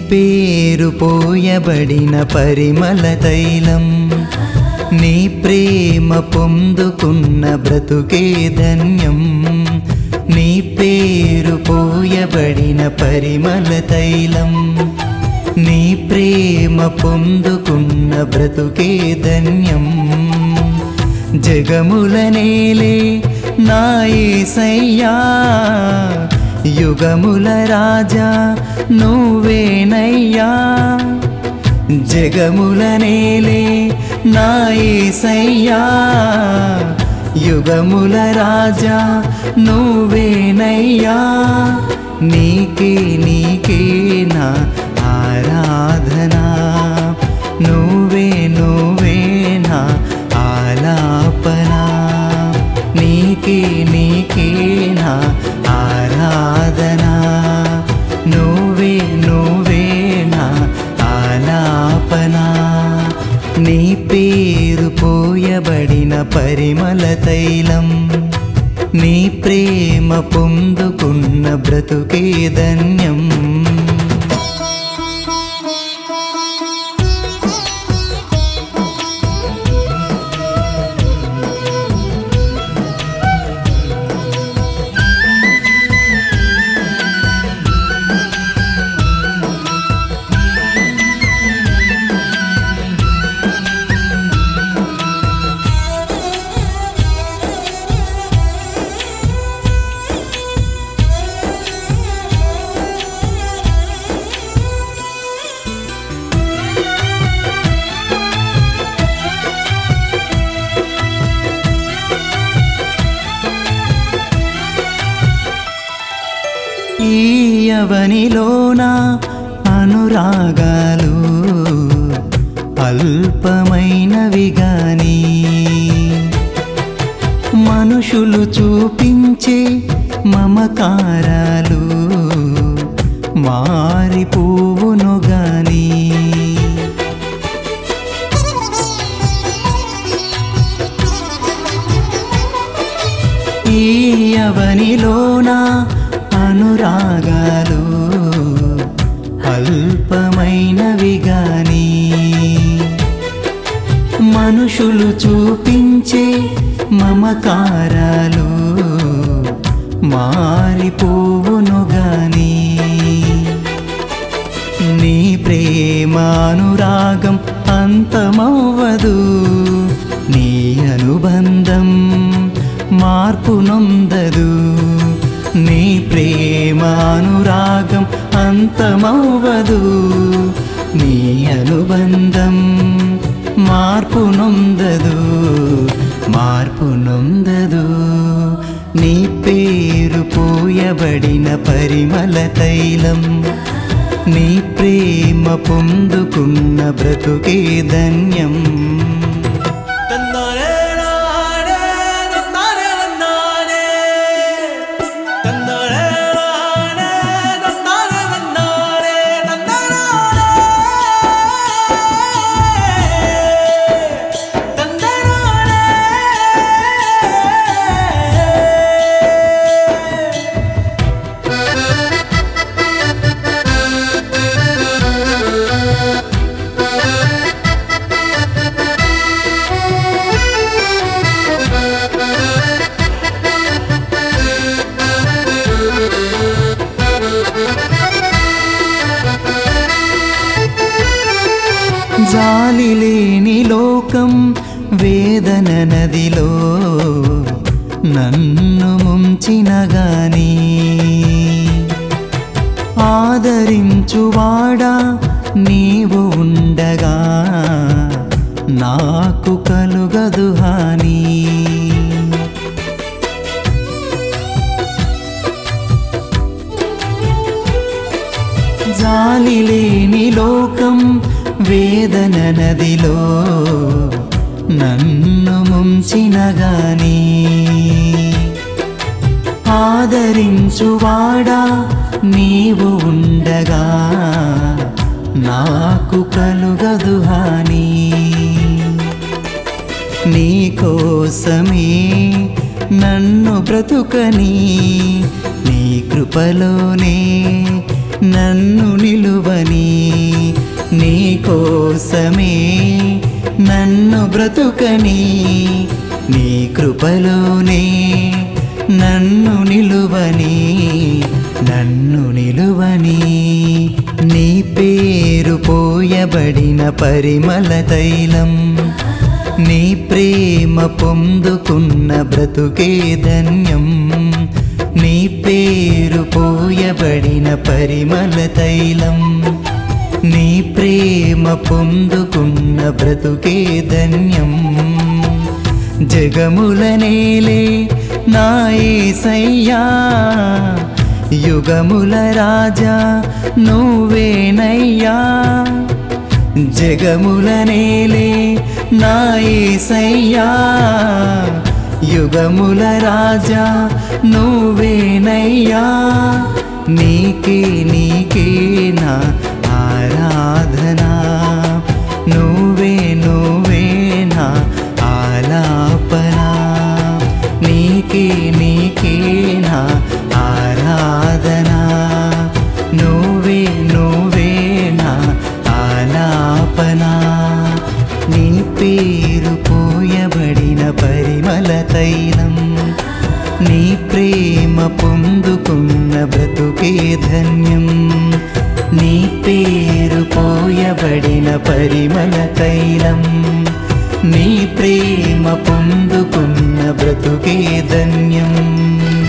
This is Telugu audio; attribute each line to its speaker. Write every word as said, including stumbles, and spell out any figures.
Speaker 1: పేరు పోయబడిన పరిమళ తైలం, నీ ప్రేమ పొందుకున్న బ్రతుకే ధన్యం. నీ పేరు పోయబడిన పరిమళ తైలం, నీ ప్రేమ పొందుకున్న బ్రతుకే ధన్యం. జగముల నేలే నా యేసయ్యా, యుగముల రాజా నువ్వేనయ్యా. జగముల నేలే నా యేసయ్యా, యుగముల రాజా నువ్వేనయ్యా. నీకే నీకే నా ఆరాధనా, నువ్వే నువ్వే నా ఆలాపనా. నీకే నీకే నా ఆరాధనా, నువ్వే నువ్వే నా ఆలాపనా. నీ పేరు పోయబడిన పరిమళ తైలం, నీ ప్రేమ పొందుకున్న బ్రతుకే ధన్యం. ఈ యవనిలోన అనురాగాలు అల్పమైనవి గాని, మనుషులు చూపించే మమకారాలు మారిపోవును గాని. ఈ యవనిలోన అనురాగాలు అల్పమైనవి గాని, మనుషులు చూపించే మమకారాలు మారిపోవును గాని. నీ ప్రేమానురాగం అంతమవ్వదు, నీ అనుబంధం మార్పు నొందదు. నీ ప్రేమానురాగం అంతమవ్వదు, నీ అనుబంధం మార్పు నొందదు, మార్పు నొందదు. నీ పేరు పోయబడిన పరిమళ తైలం, నీ ప్రేమ పొందుకున్న బ్రతుకే ధన్యం. జాలి లేని లోకం వేదన నదిలో నన్ను ముంచిన గాని, ఆదరించువాడా నీవు ఉండగా నాకు కలుగదు హాని. జాలి లేని లోకం వేదన నదిలో నన్ను ముంచిన గాని, ఆదరించువాడా నీవు ఉండగా నాకు కలుగదు హాని. నీ కోసమే నన్ను బ్రతుకని, నీ కృపలోనే నన్ను నిలువని. కోసమే నన్ను బ్రతుకని నీ కృపలోనే నన్ను నిలువని నన్ను నిలువని నీ పేరు పోయబడిన పరిమళ తైలం నీ ప్రేమ పొందుకున్న బ్రతుకే ధన్యం నీ పేరు పోయబడిన పరిమళ తైలం నీ ప్రేమ పొందుకున్న బ్రతుకే ధన్యం జగముల నేలే నా యేసయ్యా యుగముల రాజా నువ్వేనయ్యా జగముల నేలే నా యేసయ్యా యుగముల రాజా నువ్వేనయ్యా నీకే నీకే నా ఆరాధనా నువ్వే నువ్వే నా ఆలాపనా నీకే నీకే నా ఆరాధనా నువ్వే నువ్వే నా ఆలాపనా నీ పేరు పోయబడిన పరిమళ తైలం నీ ప్రేమ పొందుకున్న బ్రతుకే ధన్యం నీ పేరు పోయబడిన పరిమళ తైలం నీ ప్రేమ పొందుకున్న బ్రతుకే ధన్యం